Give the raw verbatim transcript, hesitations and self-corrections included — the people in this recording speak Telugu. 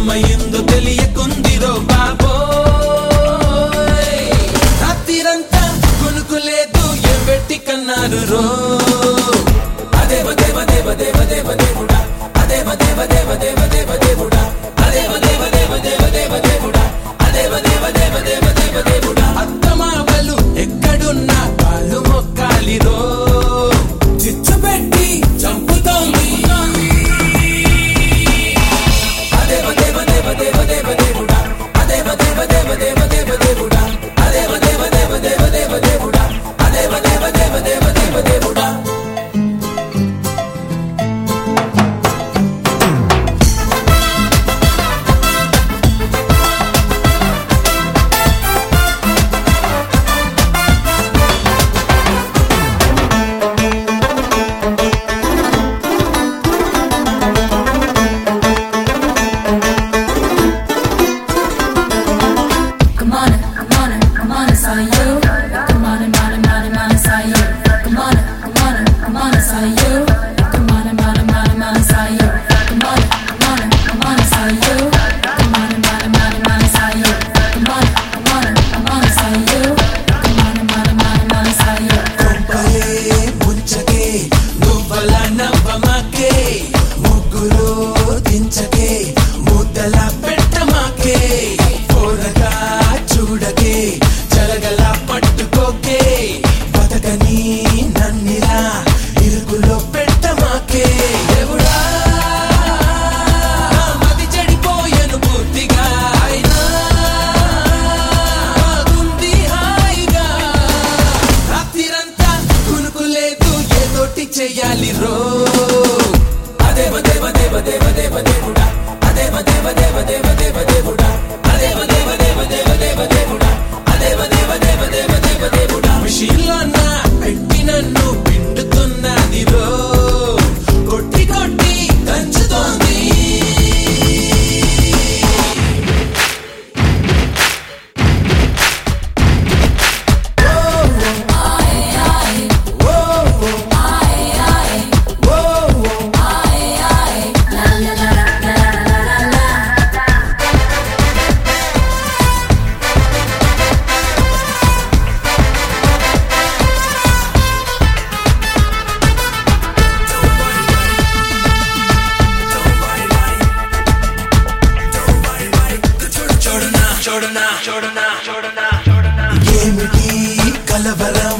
ఏమైందో తెలియకుందిరో బాబోయ్ రాత్రిరంతా కొనుకులేదు ఏం పెట్టి కన్నారు రో అదేవ దేవ దేవ దేవ దేవ దేవుడా అదేవ దేవ దేవ దేవ దేవ దేవుడా అదేవ దేవ దేవ దేవ దేవ దేవుడా అదేవ దేవ దేవ దేవ దేవ దేవుడా అత్తమావలు ఎక్కడున్నా కాళ్ళు మొక్కాలిరో చిచ్చు పెట్టి చంపుతోంది అదేవ దేవ దేవ దేవ దేవ దేవుడా అదేవ దేవ దేవ దేవ దేవ దేవుడా అదేవ దేవ దేవ దేవ దేవ దేవుడా అదేవ దేవ దేవ దేవ దేవ దేవుడా చెయ్యాలి రో అదేవ దేవ దేవ దేవ దేవ దేవుడా అదేవ దేవ దేవ దేవ దేవ దేవుడా అదేవ దేవ దేవ దేవ దేవ దేవుడా అదేవ దేవ దేవ దేవ దేవ దేవుడా మిషన్లో నా పెట్టి నన్ను పిండుతున్నది రో కొట్టి కొట్టి దంచుతోంది ఏమిటి కలవరం